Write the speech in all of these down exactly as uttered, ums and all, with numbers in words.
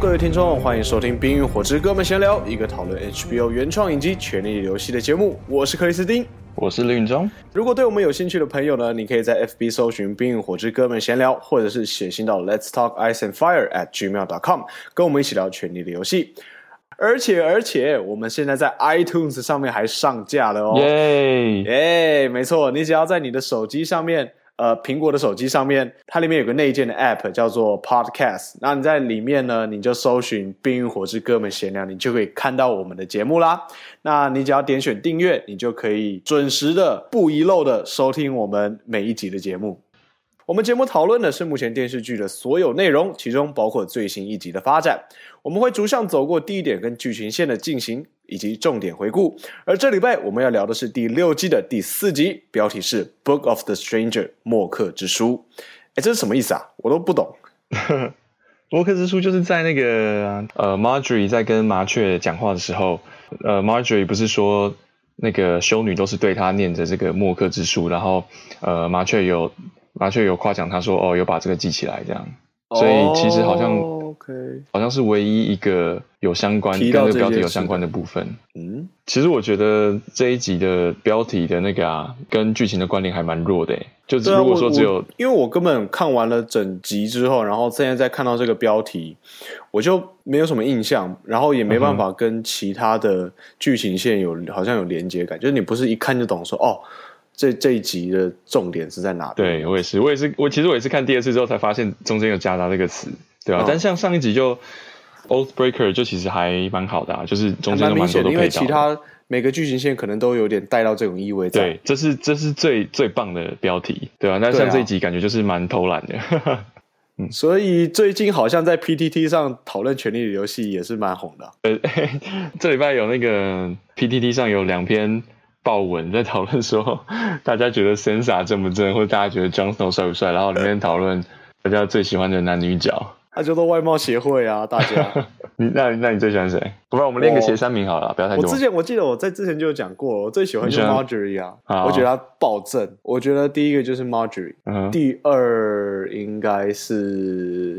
各位听众，欢迎收听《冰与火之歌们闲聊》，一个讨论 H B O 原创影集《权力游戏》的节目。我是克里斯汀， 我是林允中。 如果对我们有兴趣的朋友呢，你可以在 F B 搜寻《冰与火之歌们闲聊》，或者是写信到 Let's Talk Ice and Fire at gmail dot com， 跟我们一起聊《权力的游戏》。而且而且，我们现在在 iTunes 上面还上架了哦！ 耶耶，没错，你只要在你的手机上面。呃，苹果的手机上面，它里面有个内建的 App 叫做 Podcast， 那你在里面呢，你就搜寻《冰与火之歌们闲聊》，你就可以看到我们的节目啦。那你只要点选订阅，你就可以准时的、不遗漏的收听我们每一集的节目。我们节目讨论的是目前电视剧的所有内容，其中包括最新一集的发展。我们会逐项走过第一点跟剧情线的进行，以及重点回顾。而这礼拜我们要聊的是第六季的第四集，标题是 Book of the Stranger 默克之书。诶，这是什么意思啊？我都不懂。 默克之书就是在那个呃 Marjorie 在跟麻雀讲话的时候，呃 Marjorie 不是说那个修女都是对她念着这个默克之书，然后呃麻雀有麻雀有夸奖她说哦有把这个记起来这样，所以其实好像、 oh, okay. 好像是唯一一个有相关跟这个标题有相关的部分。 嗯， 其实我觉得这一集的标题的那个啊，跟剧情的关联还蛮弱的诶。就是如果说只有、 啊、因为我根本看完了整集之后，然后现在再看到这个标题，我就没有什么印象，然后也没办法跟其他的剧情线有好像有连接感，就是你不是一看就懂说哦。这这一集的重点是在哪边？ 对，我也是，我也是，我其实我也是看第二次之后才发现中间有夹杂这个词，对吧、啊嗯？但像上一集就 Oathbreaker 就其实还蛮好的啊，就是中间都蛮多都配到的， 因为其他每个剧情线可能都有点带到这种意味在。 对，这是这是最最棒的标题，对吧、啊？但像这一集感觉就是蛮偷懒的。 嗯、所以最近好像在 P T T 上讨论《权力的游戏》也是蛮红的。 呃，这礼拜有那个 P T T 上有两篇。爆文在讨论说，大家觉得 Sansa 正不正，或者大家觉得 Jon Snow 帅不帅，然后里面讨论大家最喜欢的男女角。 那就都外貌协会啊，大家。 你那那你最喜欢谁？不然我们练个前三名好了，不要太多。 我之前我记得我在之前就有讲过，我最喜欢就是 Marjorie 啊，我觉得她暴正。我觉得第一个就是 Marjorie，、嗯、第二应该是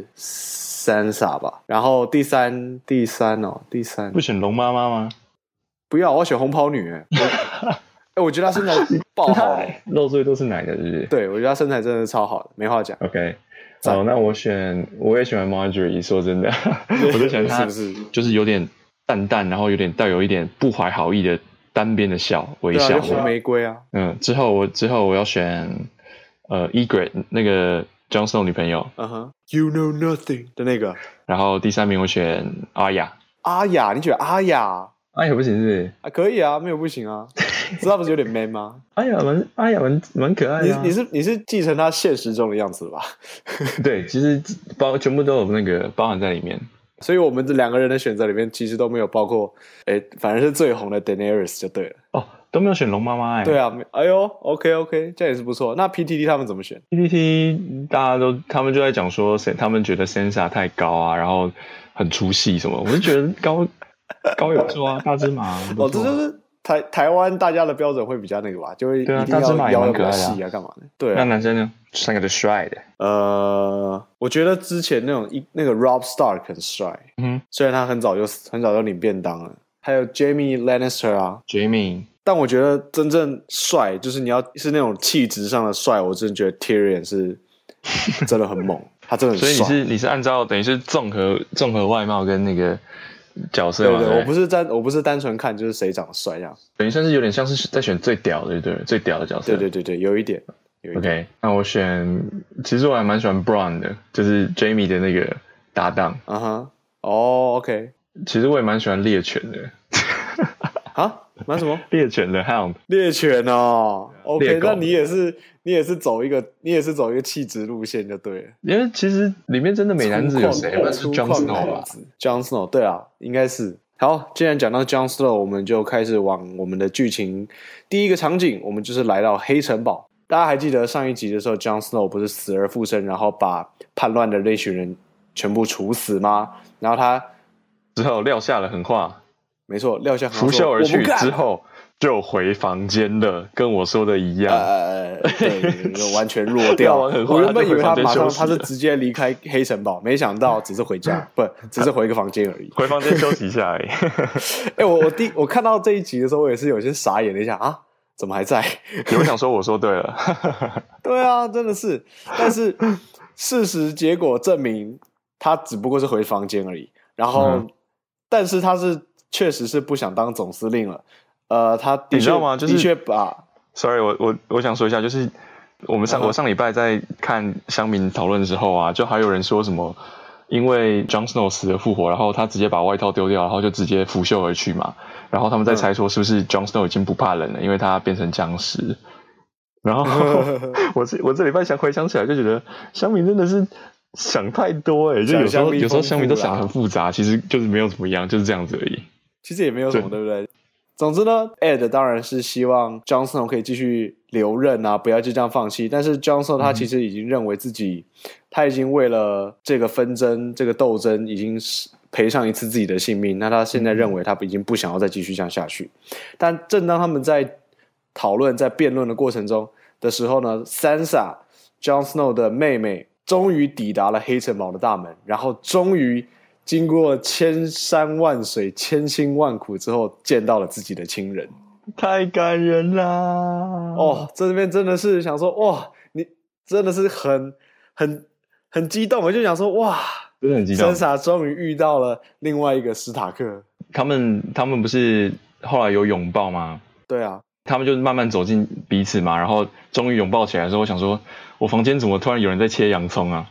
Sansa 吧，然后第三第三哦，第三不选龙妈妈吗？ 不要，我要选红袍女哎、欸！哎、欸，我觉得她身材爆好的， 露最都是奶的，是不是？ 对，我觉得她身材真的超好的，没话讲。 OK， 好，那我选，我也喜欢 Marjorie。说真的，我就喜欢她，是不是就是有点淡淡，然后有点带有一点不怀好意的单边的笑微笑， 红、啊、玫瑰啊。 嗯，之后我之后我要选呃 Ygritte 那个 Jon Snow 女朋友， 嗯哼 ，You know nothing 的那个。 然后第三名我选阿雅。 阿雅，你觉得阿雅？ 阿雅不行是不是？ 啊，可以啊，没有不行啊。知道不是有点 man 吗？ 阿雅蛮阿雅蛮蛮可爱的、啊。 你你是你是继承他现实中的样子吧？ 对，其实包全部都有那个包含在里面。 所以我们这两个人的选择里面，其实都没有包括，哎，反正是最红的 Daenerys 就对了。 哦，都没有选龙妈妈哎。 对啊，哎呦 ，OK OK， 这样也是不错。那 P T T 他们怎么选 ？P T T 大家都他们就在讲说，他们觉得 Sansa 太高啊，然后很出戏什么。我就觉得高。高有做啊，大芝麻、啊、 哦，这就是台台湾大家的标准会比较那个吧，就会一定要腰比较细啊，干嘛的？对啊。 那男生呢？三个都帅的。 呃，我觉得之前那种一那个 Robb Stark 很帅，嗯，虽然他很早就很早就领便当了。还有 Jaime Lannister 啊 ，Jaime。 但我觉得真正帅，就是你要是那种气质上的帅，我真的觉得 Tyrion 是真的很猛，他真的很帅。 所以你是你是按照等于是综合综合外貌跟那个。角色嘛， 对对，我不是单我不是单纯看就是谁长得帅这样， 等于算是有点像是在选最屌的，对对，最屌的角色。 对对对对，有一点，有一点。 OK， 那我选，其实我还蛮喜欢 Bronn 的，就是 Jaime 的那个搭档。 啊哈，哦 ，OK。 其实我也蛮喜欢猎犬的。 啊？蛮什么？ 猎犬的 Hound。 猎犬哦 ，OK， 那你也是你也是走一个你也是走一个气质路线就对了。 因为其实里面真的美男子有谁？那是 Jon Snow 吧 ？Jon Snow， 对啊，应该是。好，既然讲到 Jon Snow， 我们就开始往我们的剧情第一个场景，我们就是来到黑城堡。大家还记得上一集的时候 ，Jon Snow 不是死而复生，然后把叛乱的那群人全部处死吗？然后他之后撂下了狠话。 没错，撂下拂袖而去之后， 就回房间了，跟我说的一样。 呃，对，完全弱掉。我原本以为他马上他是直接离开黑城堡，没想到只是回家，不，只是回一个房间而已。 回房间休息一下而已。 哎、欸，我我第我看到这一集的时候，我也是有些傻眼了一下啊，怎么还在？ 有想说我说对了。 对啊，真的是。但是事实结果证明，他只不过是回房间而已。然后，嗯、但是他是确实是不想当总司令了。呃，他的你知道吗？就是的确把 ，sorry， 我我我想说一下，就是我们上、uh-huh. 我上礼拜在看乡民讨论的时候啊，就还有人说什么，因为 Jon Snow 死了复活，然后他直接把外套丢掉，然后就直接拂袖而去嘛。然后他们在猜说是不是 Jon Snow 已经不怕冷了，因为他变成僵尸。然后我这我这礼拜想回想起来，就觉得乡民真的是想太多哎、欸，就有时候有时候乡民都想得很复杂，其实就是没有怎么样，就是这样子而已。 其实也没有什么，对不对？总之呢 ，Ed 当然是希望 Jon Snow 可以继续留任啊，不要就这样放弃。但是 Jon Snow 他其实已经认为自己，嗯、他已经为了这个纷争、这个斗争，已经赔上一次自己的性命。那他现在认为他已经不想要再继续这样下去。但正当他们在讨论、在辩论的过程中的时候呢 ，Sansa Jon Snow 的妹妹终于抵达了黑城堡的大门，然后终于。经过千山万水、千辛万苦之后，见到了自己的亲人， 太感人啦！ 哦，这边真的是想说，哇，你真的是很、很、很激动，我就想说，哇， 真的很激动。 Sansa终于遇到了另外一个史塔克， 他们他们不是后来有拥抱吗？ 对啊， 他们就慢慢走进彼此嘛，然后终于拥抱起来的时候，我想说，我房间怎么突然有人在切洋葱啊？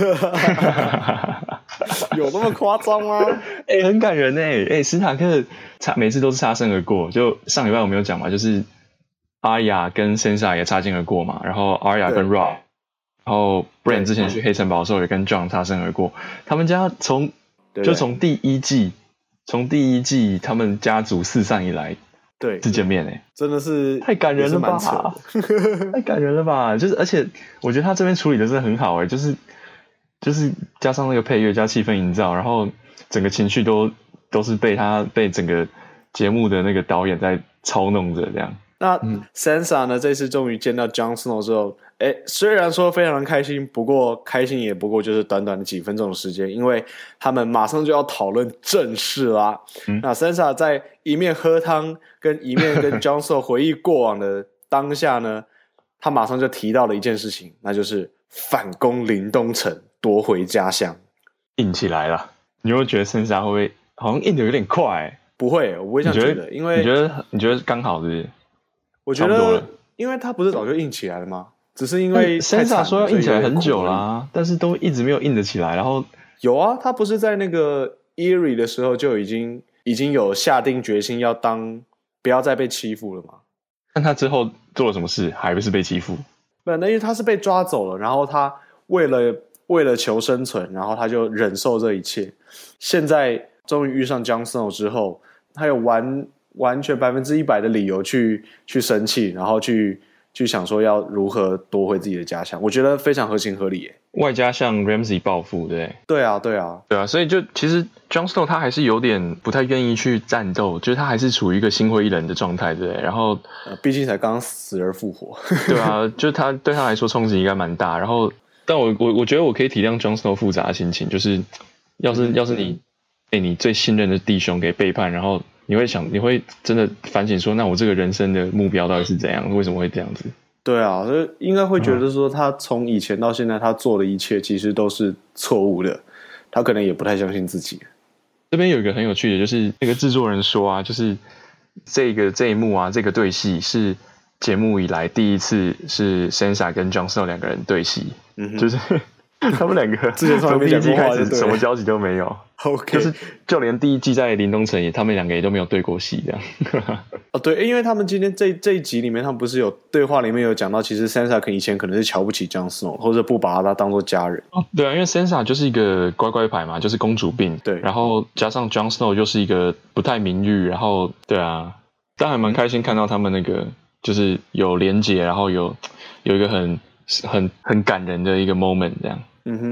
有那么夸张吗？ 哎、欸，很感人哎、欸！哎、欸，史塔克擦每次都是擦身而过。就上礼拜我没有讲嘛，就是阿雅跟 Sansa 也擦肩而过嘛，然后阿雅跟 Rob， 然后 Bran 之前去黑城堡的时候也跟 Jon 擦身而过。他们家从就从第一季，从第一季他们家族四散以来， 对， 是见面哎、欸， 真的是太感人了吧！太感人了吧！就是而且我觉得他这边处理的真的很好哎、欸，就是。就是加上那个配乐加气氛营造，然后整个情绪都都是被他被整个节目的那个导演在操弄着这样。 那、嗯、Sansa 呢？这次终于见到 Jon Snow 之后，哎，虽然说非常的开心，不过开心也不过就是短短的几分钟的时间，因为他们马上就要讨论正事啦。嗯、那 Sansa 在一面喝汤，跟一面跟 Jon Snow 回忆过往的当下呢，他马上就提到了一件事情，那就是反攻临东城。夺回家乡， 硬起来了。你会觉得Sansa会不会好像硬的有点快、欸？ 不会，我不会这样觉得，因为你觉得你觉得刚好是不是？ 我觉得，因为他不是早就硬起来了吗？只是因为 Sansa 说要硬起来很久啦、啊，但是都一直没有硬得起来。然后有啊，他不是在那个 Eerie 的时候就已经已经有下定决心要当不要再被欺负了吗？ 但他之后做了什么事，还不是被欺负？ 不，那因为他是被抓走了，然后他为了。为了求生存，然后他就忍受这一切。现在终于遇上 Jon Snow 之后，他有完完全百分之一百的理由去去生气，然后去去想说要如何夺回自己的家乡。我觉得非常合情合理耶。 外加向 Ramsay 报复，对对啊，对啊， 对啊，所以就其实 Jon Snow 他还是有点不太愿意去战斗，就是他还是处于一个心灰意冷的状态，对不对？然后， 呃，毕竟才刚死而复活， 对啊，就他对他来说冲击应该蛮大，然后。但我我我觉得我可以体谅 Jon Snow 复杂的心情，就是要是、嗯、要是你被你最信任的弟兄给背叛，然后你会想，你会真的反省说，那我这个人生的目标到底是怎样？为什么会这样子？ 对啊，所以应该会觉得说，他从以前到现在，他做的一切其实都是错误的，他可能也不太相信自己。 这边有一个很有趣的，就是那个制作人说啊，就是这个这一幕啊，这个对戏是节目以来第一次是 Sansa 跟 Jon Snow 两个人对戏。嗯、就是他们两个之前从第一季开始什么交集都没有 ，OK， 就是就连第一季在临东城也，他们两个也都没有对过戏这样。 哦，对，因为他们今天这这一集里面，他们不是有对话里面有讲到，其实 Sansa 可能以前可能是瞧不起 Jon Snow， 或者不把他当做家人。 哦，对啊，因为 Sansa 就是一个乖乖牌嘛，就是公主病， 对， 然后加上 Jon Snow 就是一个不太名誉，然后对啊，但还蛮开心看到他们那个就是有连结，然后有有一个很。很很感人的一个 moment， 这样。 嗯哼，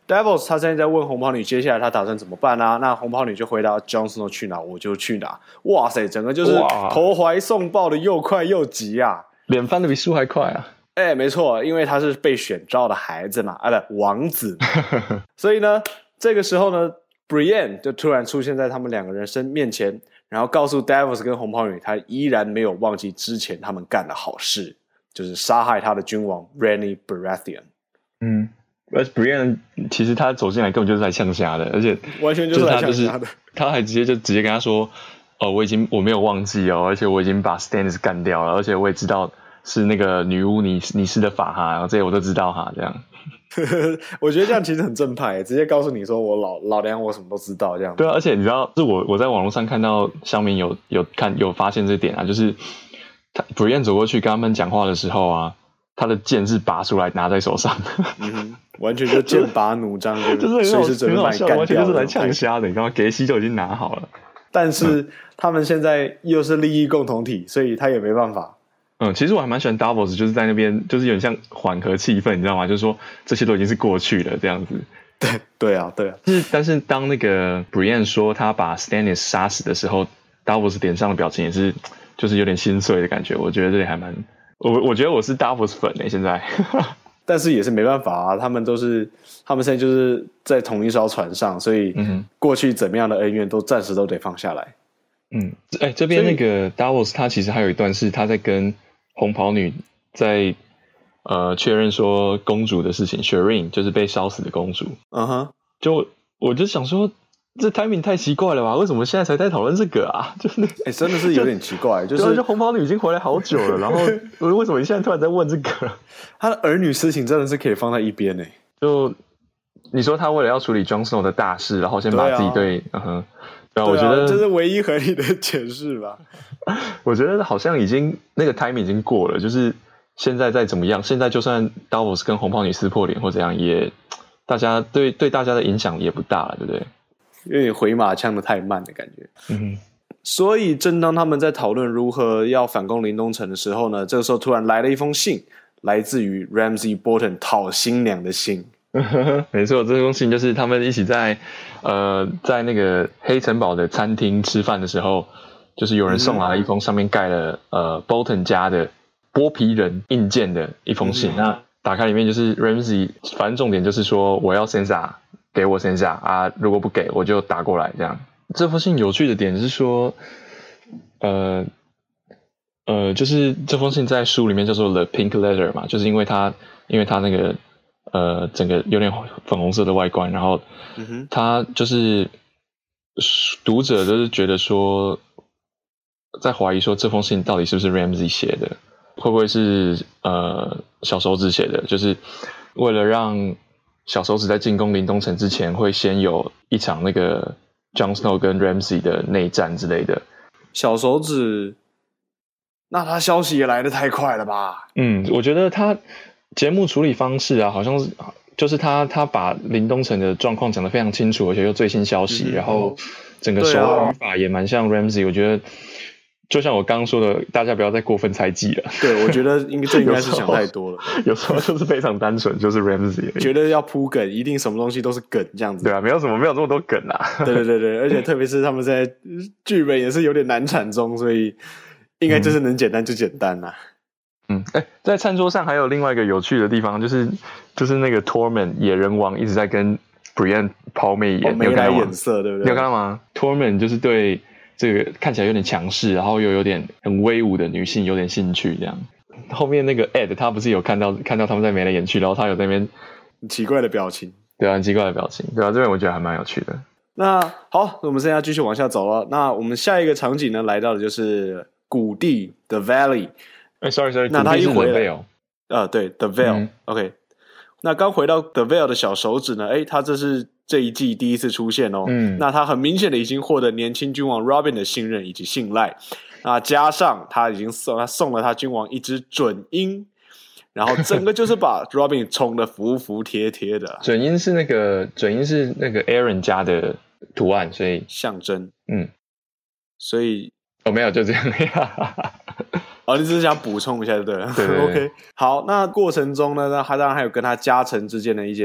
Devils 他现在在问红袍女接下来他打算怎么办啊？那红袍女就回答 Jon Snow 去哪我就去哪。哇塞，整个就是投怀送抱的又快又急啊， 脸翻的比树还快啊。 哎，没错，因为他是被选召的孩子嘛，啊不，王子所以呢这个时候呢 Brienne 就突然出现在他们两个人身面前，然后告诉 Devils 跟红袍女他依然没有忘记之前他们干的好事，就是杀害他的君王 Rhaenys Baratheon。 嗯，而 Brienne 其实他走进来根本就是来呛虾的，而且完全就是来呛虾的， 就是他还直接就直接跟他说哦，我已经我没有忘记哦，而且我已经把 Stannis 干掉了，而且我也知道是那个女巫你你施的法哈，然后这些我都知道哈，这样我觉得这样其实很正派，直接告诉你说我老老娘我什么都知道这样。 对啊，而且你知道是我我在网络上看到乡民有有看有发现这点啊，就是他 Brienne 走过去跟他们讲话的时候啊，他的剑是拔出来拿在手上嗯，完全就剑拔弩张就是随时准备把你干掉， 完全就是来呛虾的，你刚刚给西就已经拿好了， 但是、嗯、他们现在又是利益共同体，所以他也没办法。 嗯，其实我还蛮喜欢 Davos 就是在那边就是有点像缓和气氛，你知道吗？就是说这些都已经是过去了这样子。 对对啊对啊， 是但是当那个 Brienne 说他把 Stannis 杀死的时候， Davos 脸上的表情也是就是有点心碎的感觉，我觉得这里还蛮我我觉得我是 Davos 粉欸现在但是也是没办法啊，他们都是他们现在就是在同一艘船上，所以过去怎么样的恩怨都暂时都得放下来。 嗯，哎、欸，这边那个 Davos 他其实还有一段是他在跟红袍女在呃确认说公主的事情 Shireen 就是被烧死的公主。 嗯哼， 就我就想说这 timing 太奇怪了吧，为什么现在才在讨论这个啊？就是哎、 欸，真的是有点奇怪，就就是就红袍女已经回来好久了，然后为什么你现在突然在问这个？ 他的儿女私情真的是可以放在一边欸。 就你说他为了要处理 Jon Snow 的大事，然后先把自己对，对啊，嗯哼，对啊，我觉得这是唯一合理的解释吧。 我觉得好像已经那个 timing 已经过了，就是现在再怎么样，现在就算 Davos 跟红袍女撕破脸或怎样，也大家对对大家的影响也不大了，对不对？ 有点回马枪的太慢的感觉。 嗯哼， 所以正当他们在讨论如何要反攻林东城的时候呢，这个时候突然来了一封信，来自于 Ramsay Bolton 讨新娘的信。 没错，这封信就是他们一起在呃在那个黑城堡的餐厅吃饭的时候，就是有人送来了一封上面盖了呃 Bolton 家的剥皮人印鉴的一封信。嗯、那打开里面就是 Ramsay， 反正重点就是说我要 Sansa， 给我 Sansa 啊，如果不给我就打过来这样。这封信有趣的点是说，呃呃，就是这封信在书里面叫做 The Pink Letter 嘛，就是因为它因为它那个。呃，整个有点粉红色的外观，然后他就是读者就是觉得说，在怀疑说这封信到底是不是 Ramsay 写的，会不会是呃小手指写的？就是为了让小手指在进攻林东城之前，会先有一场那个 Jon Snow 跟 Ramsay 的内战之类的。 小手指，那他消息也来得太快了吧？ 嗯，我觉得他。节目处理方式啊，好像是就是他他把林东城的状况讲得非常清楚，而且又最新消息，嗯、然后整个手语法也蛮像 Ramsay， 我觉得就像我刚刚说的，大家不要再过分猜忌了。 对，我觉得应这应该是想太多了。 有时候就是非常单纯，就是 Ramsay 觉得要铺梗，一定什么东西都是梗这样子。 对啊，没有什么没有这么多梗啊。 对对对对，而且特别是他们在剧本也是有点难产中，所以应该就是能简单就简单啦。嗯嗯，哎、欸，在餐桌上还有另外一个有趣的地方，就是就是那个 Tormund 野人王一直在跟 Brienne 抛媚眼， 眉来眼色，对不对？ 你有看到吗 ？Tormund 就是对这个看起来有点强势，然后又有点很威武的女性有点兴趣，这样。后面那个 Ed 他不是有看到看到他们在眉来眼去，然后他有在那边很奇怪的表情， 对啊，很奇怪的表情，对啊，这边我觉得还蛮有趣的。 那好，我们现在继续往下走了。那我们下一个场景呢，来到的就是谷地 The Valley。 哎 ，sorry sorry， 那他一回来， Vale 呃，对 ，The Vale，OK、嗯。那刚回到 The Vale 的小手指呢，哎，他这是这一季第一次出现哦。嗯，那他很明显的已经获得年轻君王 Robin 的信任以及信赖。那加上他已经送他送了他君王一只准鹰，然后整个就是把 Robin 冲得服服帖帖的。 准鹰是那个准鹰是那个 Aaron 家的图案，所以象征。 嗯， 所以哦没有就这样。 哦，你只是想补充一下就对了。 对对对 OK， 好，那过程中呢，他当然还有跟他家臣之间的一点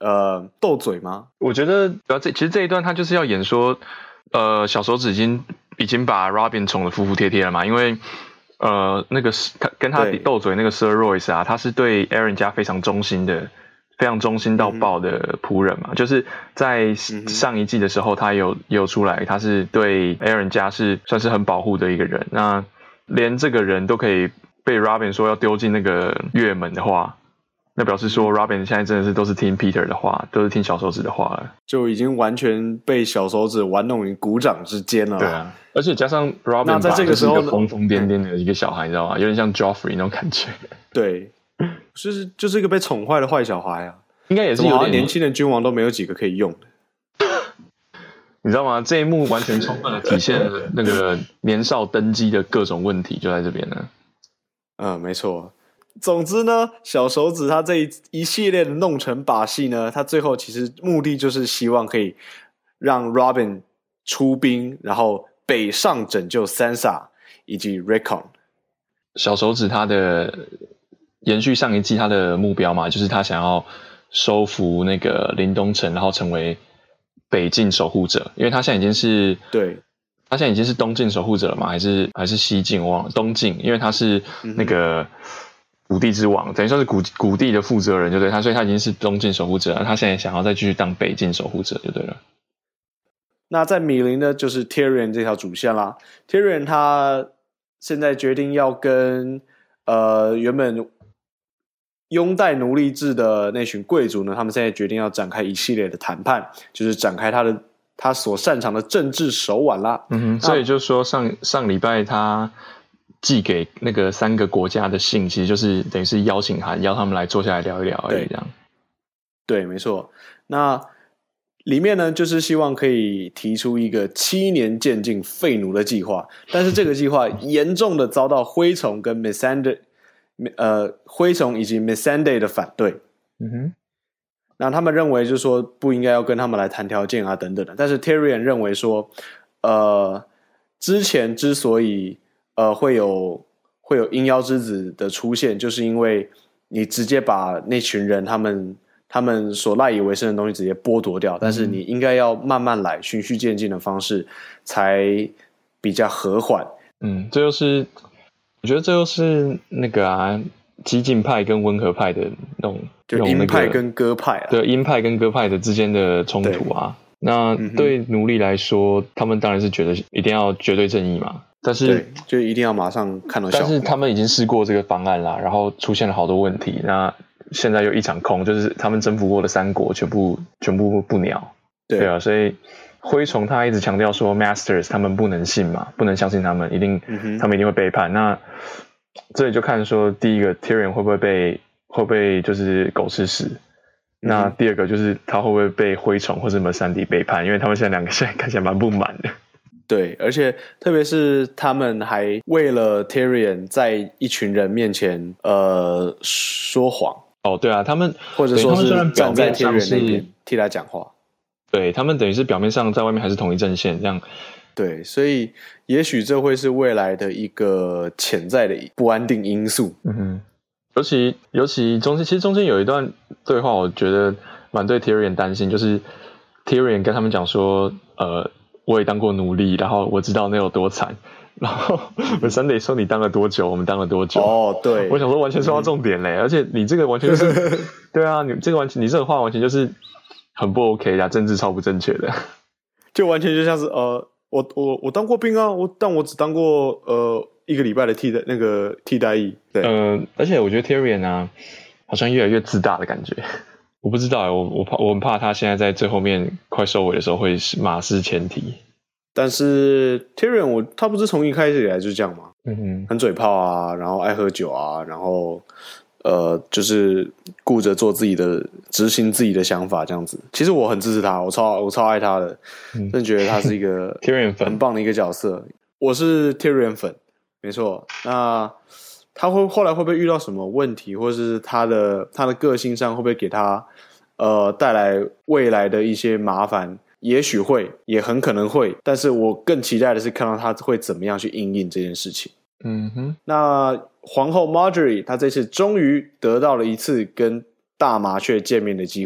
呃斗嘴吗？ 我觉得主要这其实这一段他就是要演说，呃，小手指已经已经把 Robin 宠得服服帖帖了嘛，因为呃那个他跟他斗嘴那个 Sir Royce 啊，他是对 Aaron 家非常忠心的。非常忠心到爆的仆人嘛，嗯、就是在上一季的时候，他有有出来，他是对 Aaron 家是算是很保护的一个人。那连这个人都可以被 Robin 说要丢进那个月门的话，那表示说 Robin 现在真的是都是听 Peter 的话，都是听小手指的话了， 就已经完全被小手指玩弄于股掌之间了。 对啊，而且加上 Robin 那在这个时候是一个疯疯癫癫的一个小孩，你知道吗？有点像 Joffrey 那种感觉。 对。就是就是一个被宠坏的坏小孩啊， 应该也是有点年轻的君王都没有几个可以用的， 你知道吗？这一幕完全充分的体现了那个年少登基的各种问题，就在这边呢。 嗯，没错。总之呢，小手指他这一一系列的弄成把戏呢，他最后其实目的就是希望可以让 Robin 出兵，然后北上拯救 Sansa 以及 Rickon。 小手指他的延续上一季他的目标嘛，就是他想要收服那个林东城，然后成为北境守护者，因为他现在已经是对， 他现在已经是东境守护者了嘛，还是还是西境？我忘了，东境，因为他是那个谷地之王，等于说是谷谷地的负责人，就对他，所以他已经是东境守护者了。他现在想要再继续当北境守护者，就对了。 那在米林呢，就是 Tyrion 这条主线啦。Tyrion 他现在决定要跟呃原本拥戴奴隶制的那群贵族呢，他们现在决定要展开一系列的谈判，就是展开他的他所擅长的政治手腕啦。 嗯哼，所以就说上上礼拜他寄给那个三个国家的信，其实就是等于是邀请函，邀他们来坐下来聊一聊而已，这样。 对，没错。那里面呢，就是希望可以提出一个七年渐进废奴的计划，但是这个计划严重的遭到灰虫跟 Missandei 呃灰虫以及 Missandei 的反对。 嗯哼， 那他们认为就是说不应该要跟他们来谈条件啊等等的，但是 Tyrion 认为说，呃，之前之所以呃会有会有阴妖之子的出现，就是因为你直接把那群人他们。他们所赖以为生的东西直接剥夺掉，但是你应该要慢慢来，循序渐进的方式才比较和缓。 嗯，这就是我觉得这就是那个啊，激进派跟温和派的那种， 就鹰派跟鸽派啊， 对，鹰派跟鸽派的之间的冲突啊。那对奴隶来说，嗯、他们当然是觉得一定要绝对正义嘛，但是对，就一定要马上看到效果。 但是他们已经试过这个方案啦，然后出现了好多问题，那现在又一场空，就是他们征服过的三国全部全部不鸟。 对， 对啊，所以灰虫他一直强调说 Masters 他们不能信嘛，不能相信他们，一定、嗯、他们一定会背叛。那这里就看说第一个 Tyrion 会不会被会不会就是狗吃屎、嗯、那第二个就是他会不会被灰虫或者 Missandei 背叛，因为他们现在两个现在看起来蛮不满的。 对，而且特别是他们还为了 Tyrion 在一群人面前呃说谎。 哦，对啊，他们或者说是站在 Tyrion 那边替他讲话。 对，他们等于是表面上在外面还是同一阵线这样。 对，所以也许这会是未来的一个潜在的不安定因素。 嗯哼，尤其尤其中间，其实中间有一段对话，我觉得蛮对 Tyrion 担心，就是 Tyrion 跟他们讲说，呃，我也当过奴隶，然后我知道那有多惨。然后我三得说你当了多久，我们当了多久。 哦，对， 我想说完全说到重点嘞、嗯，而且你这个完全就是对啊，你这个完全你这个话完全就是很不 OK 的，政治超不正确的， 就完全就像是呃，我我我当过兵啊，我但我只当过呃一个礼拜的替代那个替代役。对， 呃，而且我觉得 Tyrion 啊，好像越来越自大的感觉。我不知道，我我怕我很怕他现在在最后面快收尾的时候会马失前蹄。 但是 Tyrion 我他不是从一开始以来就是这样吗？ 嗯哼， 很嘴炮啊，然后爱喝酒啊，然后呃就是顾着做自己的执行自己的想法这样子。其实我很支持他，我超我超爱他的，嗯、真的觉得他是一个 Tyrion 粉， 很棒的一个角色。我是 Tyrion 粉，没错。那他会后来会不会遇到什么问题，或是他的他的个性上会不会给他呃带来未来的一些麻烦？也许会，也很可能会，但是我更期待的是看到他会怎么样去因应这件事情。 嗯哼， 那皇后 Marjorie 她这次终于得到了一次跟大麻雀见面的机会。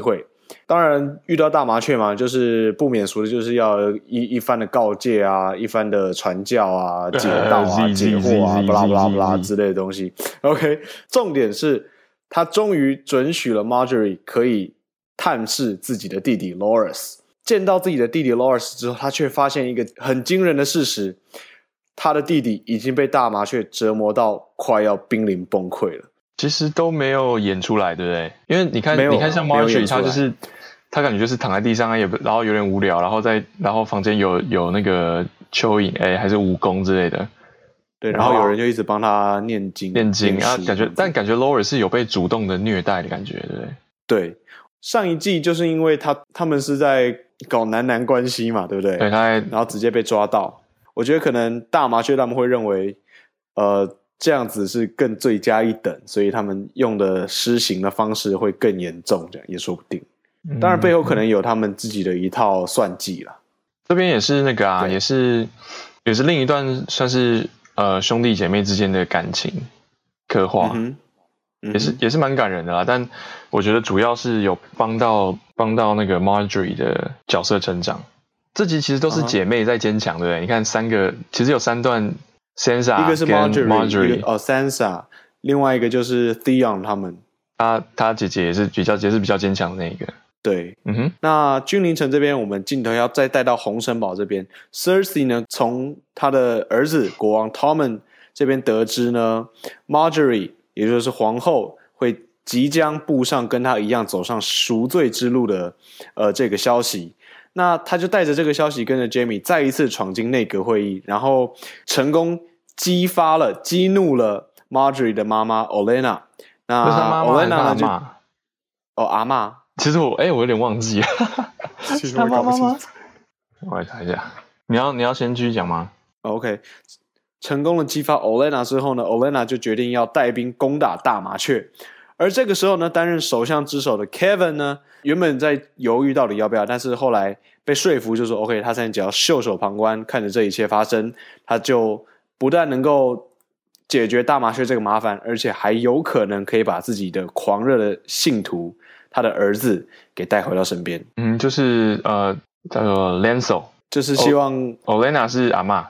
当然遇到大麻雀嘛，就是不免俗的就是要一一番的告诫啊，一番的传教啊，解道啊， 呃、 解惑啊，巴拉巴拉巴拉之类的东西。OK， 重点是他终于准许了 Marjorie 可以探视自己的弟弟 Loras。见到自己的弟弟 Loras 之后，他却发现一个很惊人的事实，他的弟弟已经被大麻雀折磨到快要濒临崩溃了。 其实都没有演出来，对不对？因为你看，你看像 Marjorie， 他就是他感觉就是躺在地上，也然后有点无聊，然后在然后房间有有那个蚯蚓，哎，还是蜈蚣之类的。 对，然后有人就一直帮他念经， 念经啊，感觉但感觉 Loras 是有被主动的虐待的感觉，对不对？ 对，上一季就是因为他他们是在搞男男关系嘛，对不对？ 对，他然后直接被抓到。我觉得可能大麻雀他们会认为，呃，这样子是更罪加一等，所以他们用的施行的方式会更严重，这样也说不定。当然背后可能有他们自己的一套算计啦。 这边也是那个啊，也是也是另一段算是呃兄弟姐妹之间的感情刻画。嗯嗯、也是也是蛮感人的啦，但我觉得主要是有帮到帮到那个 Marjorie 的角色成长。这集其实都是姐妹在坚强，对不对？你看三个，其实有三段 ，Sansa 一个是 Marjorie，, Marjorie 哦 Sansa， 另外一个就是 Theon 他们， 他他姐姐也是比较也是比较坚强的那一个。 对， 嗯哼。 那君临城这边，我们镜头要再带到红城堡这边 ，Cersei 呢，从他的儿子国王 Tommen 这边得知呢 ，Marjorie 也就是皇后会即将步上跟他一样走上赎罪之路的呃这个消息。那他就带着这个消息跟着 Jaime 再一次闯进内阁会议，然后成功激发了激怒了 Marjorie 的妈妈 Olenna。 那 Olenna 呢就哦阿嬷， 其实我哎、欸、我有点忘记了是他妈妈吗？ 我来查一下，你要你要先继续讲吗？ OK， 成功的激发 Olenna 之后呢， Olenna 就决定要带兵攻打大麻雀。而这个时候呢，担任首相之首的 Kevin 呢，原本在犹豫到底要不要，但是后来被说服，就说 OK， 他现在只要袖手旁观，看着这一切发生，他就不但能够解决大麻雀这个麻烦，而且还有可能可以把自己的狂热的信徒，他的儿子给带回到身边。 嗯，就是呃叫做 Lancel， 就是希望 Olenna 是阿嬷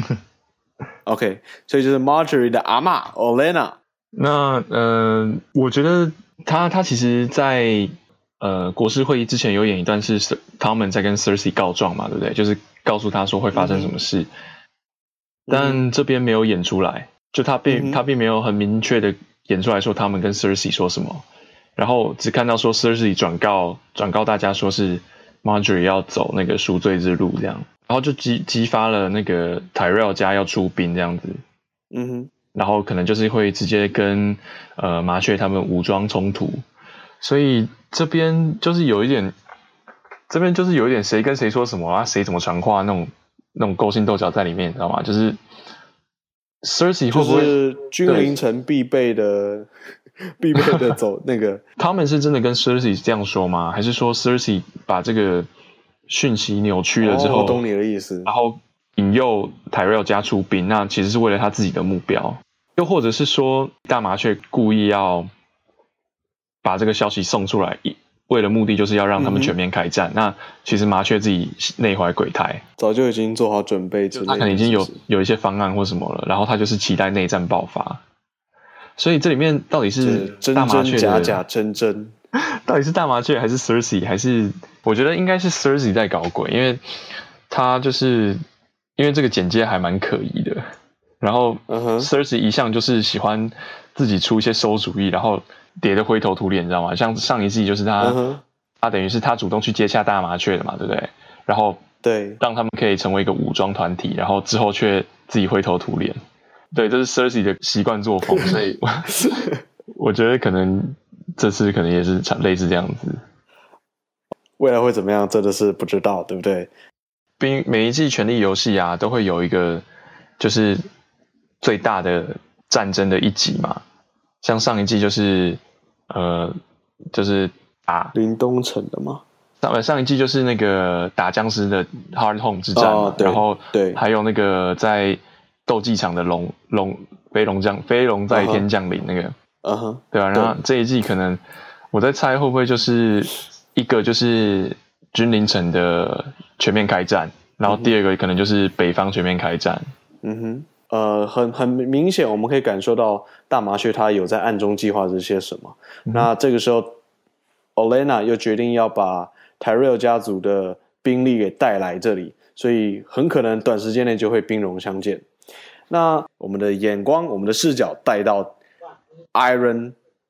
OK， 所以就是 Marjorie 的阿嬷 Olenna。 那呃，我觉得他他其实在呃国事会议之前有演一段是 Tommen 在跟 Cersei 告状嘛，对不对？就是告诉他说会发生什么事，嗯、但这边没有演出来，就他并、嗯、他并没有很明确的演出来说 Tommen 跟 Cersei 说什么，然后只看到说 Cersei 转告转告大家说是 Marjorie 要走那个赎罪之路这样，然后就激激发了那个 Tyrell 家要出兵这样子，嗯哼。然后可能就是会直接跟呃麻雀他们武装冲突，所以这边就是有一点，这边就是有一点谁跟谁说什么啊，谁怎么传话那种那种勾心斗角在里面，你知道吗？就是 Cersei 会不会就是君临城必备的必备的走那个？ 他们是真的跟 Cersei 这样说吗？还是说 Cersei 把这个讯息扭曲了之后， 哦、我懂你的意思， 然后引诱 Tyrell 家出兵，那其实是为了他自己的目标，又或者是说大麻雀故意要把这个消息送出来，为了目的就是要让他们全面开战。嗯、那其实麻雀自己内怀鬼胎， 早就已经做好准备之类的， 他可能已经有有一些方案或什么了，然后他就是期待内战爆发。所以这里面到底是大麻雀的真真假假真真， 到底是大麻雀还是 Cersei， 还是我觉得应该是 Cersei 在搞鬼，因为他就是。因为这个简介还蛮可疑的，然后 Cersei 一向就是喜欢自己出一些馊主意，然后跌得灰头土脸，你知道吗？像上一季就是他， uh-huh. 他等于是他主动去接洽大麻雀的嘛，对不对？然后对， 让他们可以成为一个武装团体，然后之后却自己灰头土脸。对，这是 Cersei 的习惯作风，所以我觉得可能这次可能也是类似这样子。 未来会怎么样，真的是不知道，对不对？ 每一季权力游戏啊，都会有一个就是最大的战争的一集嘛。像上一季就是呃，就是打林东城的嘛。 上上一季就是那个打僵尸的 Hardhome 之战嘛， 哦、 然后对， 还有那个在斗技场的龙龙飞龙降飞龙在天降临那个， 嗯哼， 对吧、啊？然后这一季可能我在猜会不会就是一个就是君临城的全面开战，然后第二个可能就是北方全面开战。 嗯哼，呃，很很明显，我们可以感受到大麻雀他有在暗中计划这些什么。嗯、那这个时候 ，Olenna 又决定要把 Tyrell 家族的兵力给带来这里，所以很可能短时间内就会兵戎相见。那我们的眼光，我们的视角带到 Iron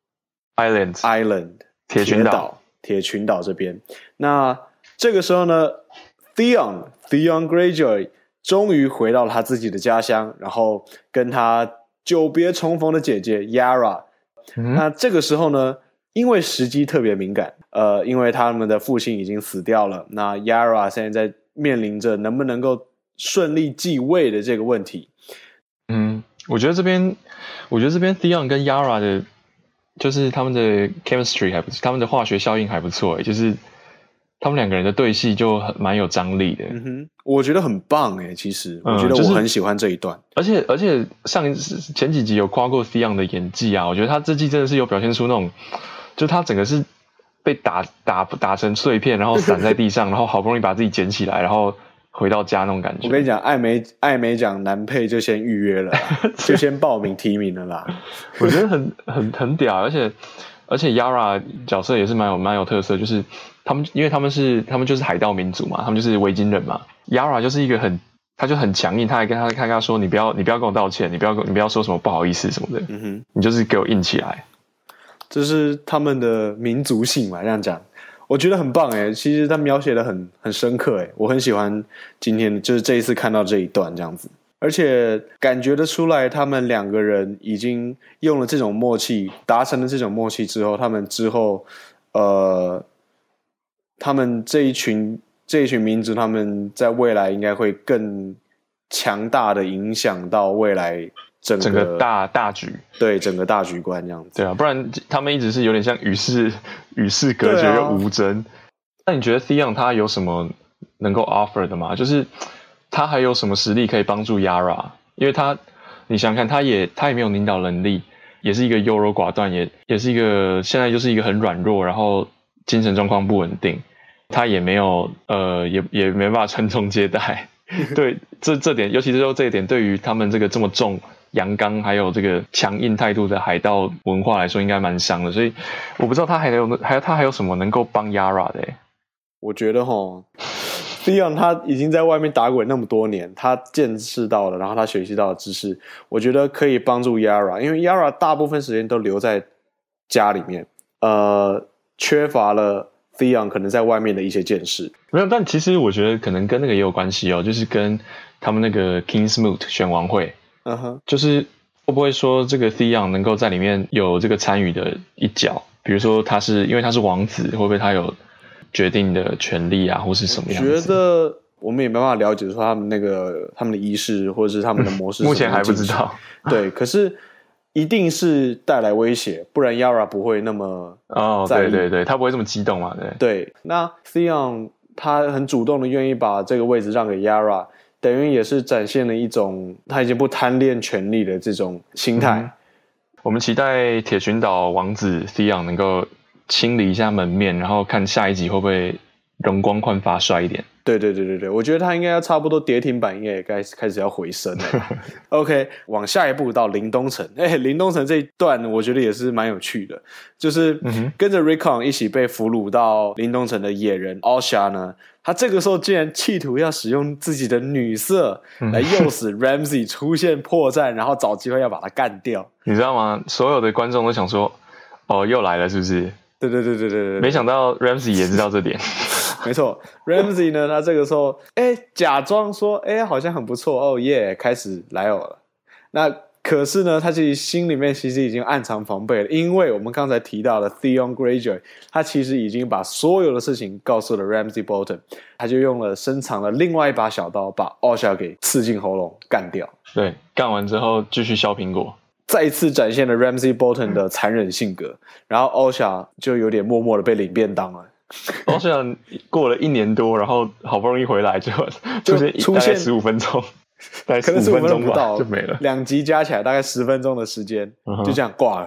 Island Island 铁群岛铁群岛这边。那这个时候呢 ，Theon Theon Greyjoy 终于回到了他自己的家乡，然后跟他久别重逢的姐姐 Yara。嗯、那这个时候呢，因为时机特别敏感，呃，因为他们的父亲已经死掉了，那 Yara 现在在面临着能不能够顺利继位的这个问题。 嗯，我觉得这边，我觉得这边 Theon 跟 Yara 的，就是他们的 chemistry 还不错，他们的化学效应还不错，就是他们两个人的对戏就很蛮有张力的。 嗯哼，我觉得很棒诶，其实、嗯、我觉得我很喜欢这一段， 而且而且上前几集有夸过 Theon 的演技啊，我觉得他这季真的是有表现出那种，就他整个是被打打打成碎片，然后散在地上，然后好不容易把自己捡起来，然后回到家那种感觉。 我跟你讲，艾美艾美奖男配就先预约了，就先报名提名了啦。 我觉得很很很屌，而且而且 Yara 角色也是蛮有蛮有特色，就是他们因为他们是他们就是海盗民族嘛，他们就是维京人嘛。Yara 就是一个很他就很强硬，他还跟他他跟他说你不要你不要跟我道歉，你不要你不要说什么不好意思什么的，嗯哼，你就是给我硬起来。 这是他们的民族性嘛，这样讲。我觉得很棒诶，其实他描写的很很深刻诶，我很喜欢今天就是这一次看到这一段这样子，而且感觉得出来他们两个人已经用了这种默契，达成了这种默契之后，他们之后呃，他们这一群这一群民族，他们在未来应该会更强大的影响到未来整个, 整个大大局， 对整个大局观这样子。 对啊，不然他们一直是有点像与世与世隔绝又无争。那、啊、你觉得 Theon 他有什么能够 offer 的吗？就是他还有什么实力可以帮助 Yara？ 因为他你想想看，他也他也没有领导能力，也是一个优柔寡断，也也是一个现在就是一个很软弱，然后精神状况不稳定。他也没有呃也也没办法传宗接代。对，这这点，尤其是说这一点，对于他们这个这么重阳刚还有这个强硬态度的海盗文化来说，应该蛮伤的。所以我不知道他还有还有他还有什么能够帮 Yara 的、欸。 我觉得齁 Theon 他已经在外面打滚那么多年，他见识到了，然后他学习到的知识，我觉得可以帮助 Yara， 因为 Yara 大部分时间都留在家里面，呃，缺乏了 Theon 可能在外面的一些见识。 没有，但其实我觉得可能跟那个也有关系哦，就是跟他们那个 Kingsmoot 选王会，嗯哼，就是会不会说这个 Theon 能够在里面有这个参与的一角？比如说他是因为他是王子，会不会他有决定的权利啊，或是什么样子？ 我觉得我们也没办法了解说他们那个他们的仪式或者是他们的模式、嗯， 目前还不知道。 对，可是一定是带来威胁，不然 Yara 不会那么哦，对对对，他不会这么激动嘛，对。 对，那 Theon 他很主动的愿意把这个位置让给 Yara， 等于也是展现了一种他已经不贪恋权力的这种心态。嗯、 我们期待铁群岛王子 Theon 能够清理一下门面，然后看下一集会不会容光焕发帅一点。 对对对对对，我觉得他应该要差不多跌停板，应该也该开始要回升了。OK， 往下一步到林东城。哎，林东城这一段我觉得也是蛮有趣的，就是跟着 Rickon 一起被俘虏到林东城的野人 Osha 呢，他这个时候竟然企图要使用自己的女色来诱使 Ramsay 出现破绽，然后找机会要把他干掉。 你知道吗？所有的观众都想说，哦，又来了是不是？ 对对对对对对， 没想到 Ramsay 也知道这点。 没错 Ramsay 呢，他这个时候哎假装说哎好像很不错哦耶，开始来我了。那可是呢，他自己心里面其实已经暗藏防备了，因为我们刚才提到的 Theon Greyjoy， 他其实已经把所有的事情告诉了 Ramsay Bolton， 他就用了深藏了另外一把小刀，把 Osha 给刺进喉咙干掉。 对，干完之后继续削苹果。 再一次展现了 Ramsay Bolton 的残忍性格，然后 Osha 就有点默默的被领便当了。 Osha 过了一年多，然后好不容易回来就出现大概十五分钟，大概可能十五分钟不到就没了。 两集加起来大概十分钟的时间，嗯、就这样挂了。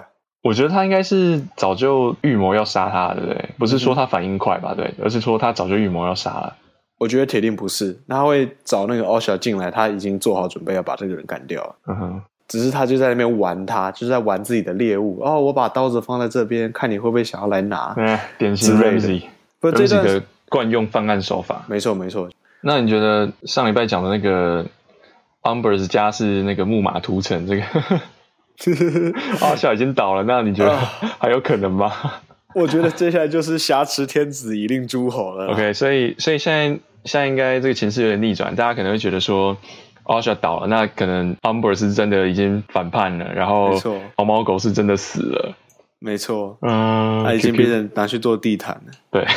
我觉得他应该是早就预谋要杀他，对不对？不是说他反应快吧，对，而是说他早就预谋要杀了。 我觉得铁定不是，他会找那个 Osha 进来，他已经做好准备要把这个人干掉了。 嗯哼， 只是他就在那边玩他，就是在玩自己的猎物。哦，我把刀子放在这边，看你会不会想要来拿。 嗯，典型 Ramsey， 不，这段的惯用犯案手法。 没错没错。 那你觉得上礼拜讲的那个 Umbers 家是那个木马屠城这个Osha 已经倒了，那你觉得还有可能吗？ 我觉得接下来就是挟持天子以令诸侯了。 OK， 所以所以现在现在应该这个情势有点逆转，大家可能会觉得说 Osha 倒了，那可能 Umber 是真的已经反叛了，然后毛毛狗是真的死了。 没错， 嗯， 他已经变成拿去做地毯了。 对，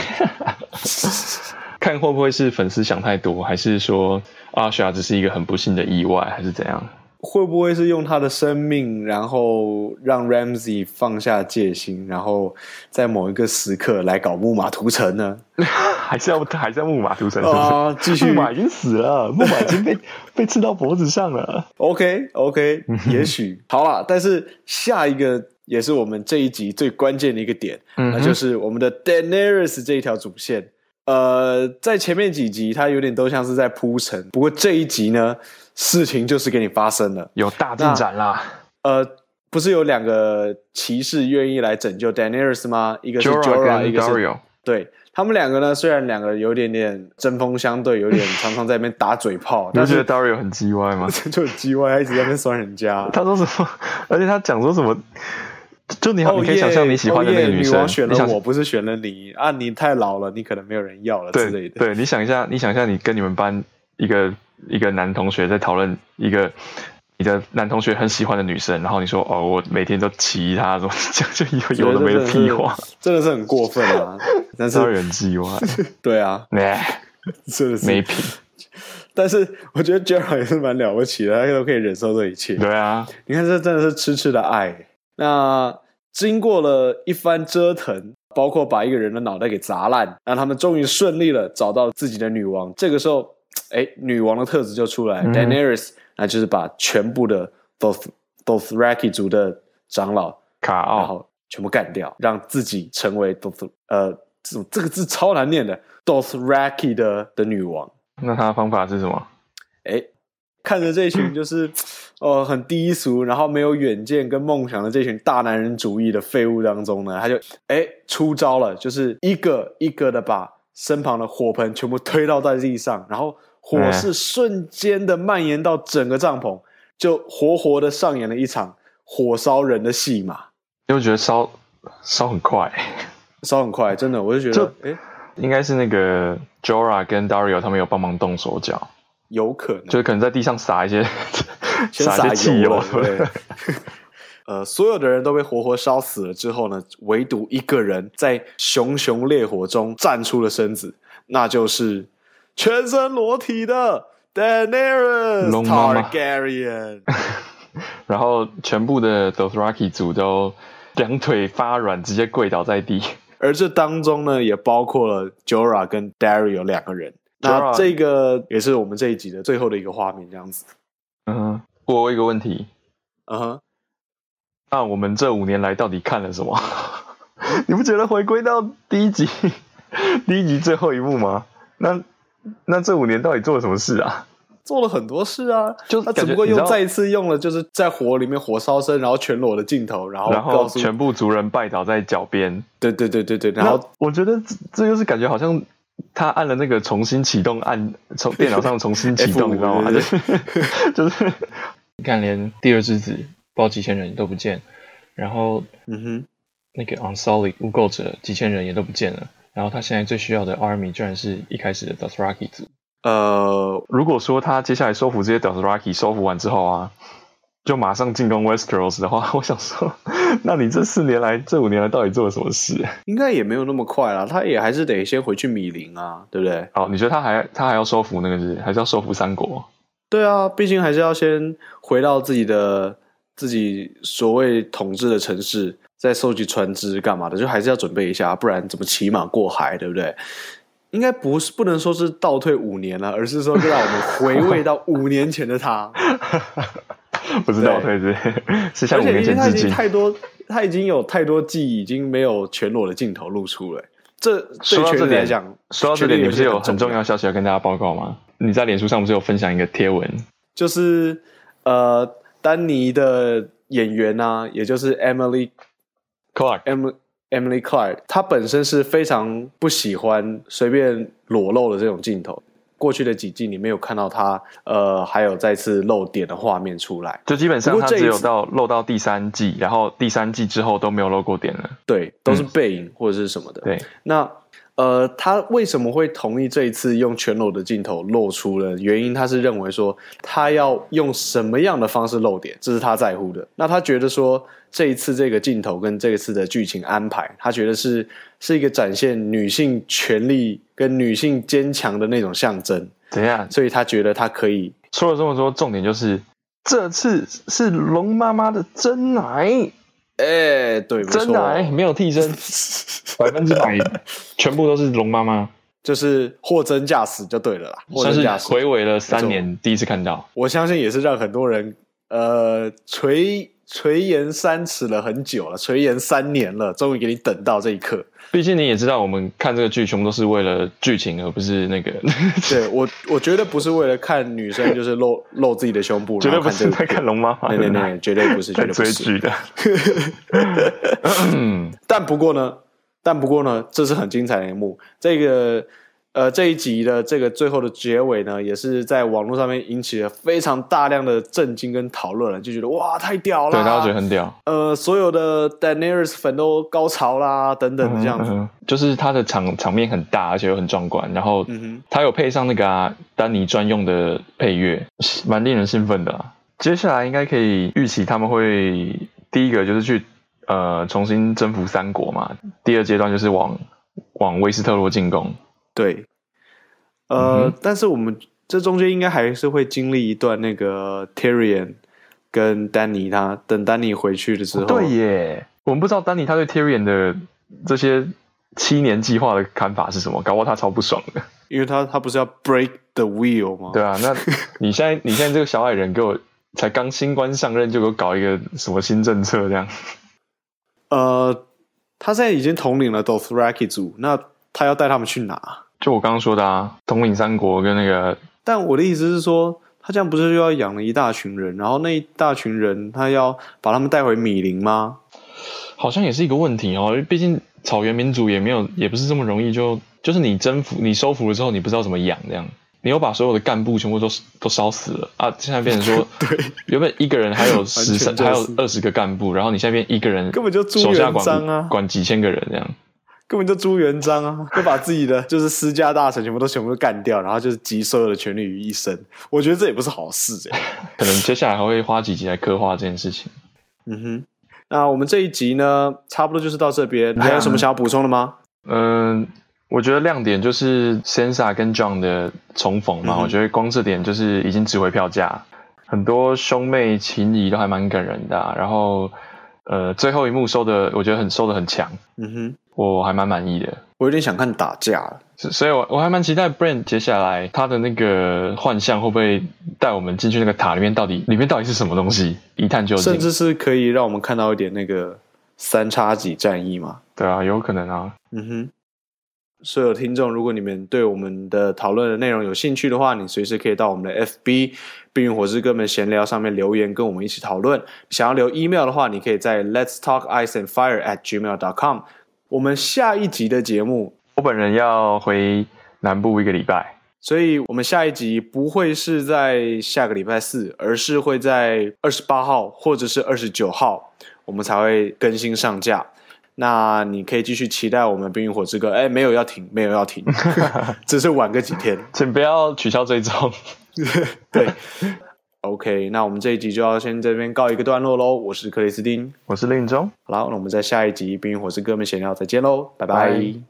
看会不会是粉丝想太多，还是说 Osha 只是一个很不幸的意外，还是怎样？ 会不会是用他的生命，然后让 Ramsey 放下戒心，然后在某一个时刻来搞木马屠城呢？ 还是要还是要木马屠城是不是？ 啊，继续， 木马已经死了，木马已经被被刺到脖子上了。 OK OK， 也许好啦，但是下一个也是我们这一集最关键的一个点，嗯、那就是我们的 Daenerys 这一条主线。呃，在前面几集它有点都像是在铺陈，不过这一集呢，事情就是给你发生了， 有大进展啦。 呃，不是有两个骑士愿意来拯救 Daenerys 吗？一个是 Jorah， 一个是 Dario。对，他们两个呢，虽然两个有点点针锋相对，有点常常在那边打嘴炮。 你不觉得 Dario 很鸡歪吗？ 就很鸡歪，他一直在那边酸人家。 他说什么？而且他讲说什么？就你好， oh, 你可以想象你喜欢的那个女生， oh, yeah, 女王选了我，不是选了你啊！你太老了，你可能没有人要了之类的。 对，对你想一下，你想一下，你跟你们班一个一个男同学在讨论一个你的男同学很喜欢的女生，然后你说哦，我每天都骑她，什么这样就有的没的屁话， 真的是很过分啊！但是人计划， 对啊，真的是没品。 但是我觉得 Jorah 也是蛮了不起的，他都可以忍受这一切。 对啊， 你看这真的是痴痴的爱。那经过了一番折腾，包括把一个人的脑袋给砸烂，让他们终于顺利了找到自己的女王。这个时候，哎，女王的特质就出来、嗯、Daenerys 那就是把全部的 Dothraki 族的长老卡奥， 然后全部干掉，让自己成为 Doth 呃这这个字超难念的 Dothraki 的的女王。 那他的方法是什么？ 哎，看着这群就是呃很低俗，然后没有远见跟梦想的这群大男人主义的废物当中呢，他就哎出招了，就是一个一个的把身旁的火盆全部推到在地上，然后火势瞬间的蔓延到整个帐篷，就活活的上演了一场火烧人的戏码。 因为我觉得烧烧很快， 烧很快，真的，我就觉得哎， 应该是那个 Jorah 跟 Dario 他们有帮忙动手脚。 有可能， 就是可能在地上撒一些撒一些汽油， 对。呃，所有的人都被活活烧死了之后呢，唯独一个人在熊熊烈火中站出了身子，那就是全身裸体的 Daenerys Targaryen。 然后全部的 Dothraki 族都两腿发软，直接跪倒在地。 而这当中呢，也包括了 Jorah 跟 Dario 两个人。那这个也是我们这一集的最后的一个画面，这样子。 嗯哼，我有一个问题。 嗯哼， 那我们这五年来到底看了什么？你不觉得回归到第一集，第一集最后一幕吗？那那这五年到底做了什么事啊？ 做了很多事啊，就他只不过又再一次用了就是在火里面火烧身，然后全裸的镜头，然后然后全部族人拜倒在脚边。 对对对对对，然后我觉得这这就是感觉好像。他按了那个重新启动按，从电脑上重新启动，你知道吗？就是就是你看，连第二之子不知道几千人都不见，然后嗯哼， 那个 Unsullied 污垢者几千人也都不见了，然后他现在最需要的 Army 居然是一开始的 Dothraki 族。 呃， 如果说他接下来收服这些 Dothraki 收服完之后啊，就马上进攻 Westeros 的话，我想说，那你这四年来、这五年来到底做了什么事？ 应该也没有那么快啦，他也还是得先回去米林啊，对不对？ 哦，你觉得他还他还要收服那个是，还是要收服三国？ 对啊，毕竟还是要先回到自己的自己所谓统治的城市，再收集船只干嘛的，就还是要准备一下，不然怎么骑马过海，对不对？应该不是不能说是倒退五年了，而是说让我们回味到五年前的他。 不是倒退是是向五年前致敬。 而且因为他已经太多他已经有太多季已经没有全裸的镜头露出了。这对全力来讲， 说到这点，你不是有很重要的消息要跟大家报告吗？你在脸书上不是有分享一个贴文， 就是呃，丹尼的演员啊，也就是 Emily Clark，Emily Emily Clark， 她本身是非常不喜欢随便裸露的这种镜头。过去的几季你没有看到她呃还有再次露点的画面出来， 就基本上她只有到露到第三季，然后第三季之后都没有露过点了。 对，都是背影或者是什么的。 对， 那呃，他为什么会同意这一次用全裸的镜头露出呢？原因他是认为说他要用什么样的方式露点，这是他在乎的。那他觉得说这一次这个镜头跟这一次的剧情安排，他觉得是是一个展现女性权利跟女性坚强的那种象征。 怎样？ 所以他觉得他可以说了这么多，重点就是这次是龙妈妈的真奶。 哎、欸，对， 真奶没有替身，百分之百全部都是龙妈妈， 就是货真价实就对了啦。 算是睽违了三年第一次看到， 我相信也是让很多人呃垂垂涎三尺了很久了，垂涎三年了，终于给你等到这一刻。 毕竟你也知道，我们看这个剧全部都是为了剧情，而不是那个。对我，我绝对不是为了看女生就是露露自己的胸部， 绝对不是在看龙妈妈。 对对对，绝对不是，绝对不是追剧的。 但不过呢，但不过呢，这是很精彩的一幕。这个呃这一集的这个最后的结尾呢，也是在网络上面引起了非常大量的震惊跟讨论了，就觉得哇太屌了， 对，大家觉得很屌。 呃，所有的 Daenerys 粉都高潮啦，等等的这样子。 嗯嗯、就是它的场场面很大，而且又很壮观，然后它有配上那个、啊、丹尼专用的配乐，蛮令人兴奋的、啊。接下来应该可以预期他们会第一个就是去呃重新征服三国嘛，第二阶段就是往往威斯特洛进攻。 对，呃、嗯，但是我们这中间应该还是会经历一段那个 Tyrion 跟丹尼他等丹尼回去的时候。 对耶，我们不知道丹尼他对 Tyrion 的这些七年计划的看法是什么，搞不好他超不爽的， 因为他他不是要 break the wheel 吗？ 对啊，那你现在你现在这个小矮人给我才刚新官上任就给我搞一个什么新政策这样？ 呃，他现在已经统领了 Dothraki 族，那他要带他们去哪？ 就我刚刚说的啊，统领三国跟那个。 但我的意思是说，他这样不是就要养了一大群人，然后那一大群人他要把他们带回米林吗？ 好像也是一个问题哦，因为毕竟草原民族也没有，也不是这么容易就就是你征服、你收服了之后，你不知道怎么养这样。你又把所有的干部全部都都烧死了啊！现在变成说， 对， 原本一个人还有十、就是、还有二十个干部，然后你现在变一个人， 根本就朱元璋啊， 管几千个人这样。 根本就朱元璋啊，就把自己的就是私家大臣全部都全部都干掉，然后就是集所有的权力于一身。我觉得这也不是好事哎。 可能接下来还会花几集来刻画这件事情。 嗯哼，那我们这一集呢，差不多就是到这边。你还有什么想要补充的吗？ 嗯、呃，我觉得亮点就是 Sansa 跟 Jon 的重逢嘛、嗯，我觉得光这点就是已经值回票价。很多兄妹情谊都还蛮感人的、啊，然后呃，最后一幕收的，我觉得很收的很强。嗯哼。我还蛮满意的， 我有点想看打架了， 所以我我还蛮期待 Bran 接下来他的那个幻象会不会带我们进去那个塔里面，到底里面到底是什么东西，一探究竟， 甚至是可以让我们看到一点那个三叉戟战役嘛？ 对啊，有可能啊。 嗯哼，所有听众，如果你们对我们的讨论的内容有兴趣的话，你随时可以到我们的 F B 冰与火之歌们闲聊上面留言，跟我们一起讨论。想要留 email 的话，你可以在 Let's Talk Ice and Fire at gmail dot com。我们下一集的节目， 我本人要回南部一个礼拜， 所以我们下一集不会是在下个礼拜四，而是会在二十八号或者是二十九号，我们才会更新上架。那你可以继续期待我们冰与火之歌，哎，没有要停，没有要停，只是晚个几天， 请不要取消追踪。 对。OK， 那我们这一集就要先这边告一个段落咯。我是克里斯汀， 我是令中。 好了，那我们在下一集冰与火之歌们闲聊再见咯，拜拜。Bye